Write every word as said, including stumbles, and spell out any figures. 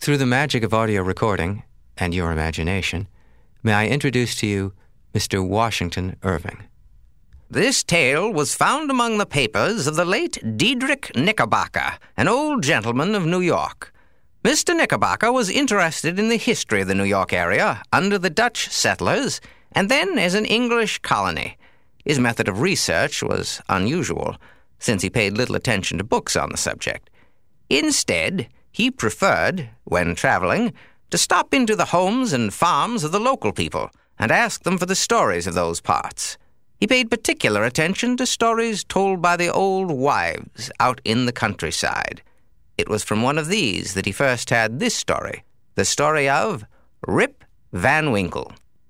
Through the magic of audio recording and your imagination, may I introduce to you Mister Washington Irving. This tale was found among the papers of the late Diedrich Knickerbocker, an old gentleman of New York. Mister Knickerbocker was interested in the history of the New York area under the Dutch settlers and then as an English colony. His method of research was unusual, since he paid little attention to books on the subject. Instead, he preferred, when traveling, to stop into the homes and farms of the local people and ask them for the stories of those parts. He paid particular attention to stories told by the old wives out in the countryside. It was from one of these that he first had this story, the story of Rip Van Winkle.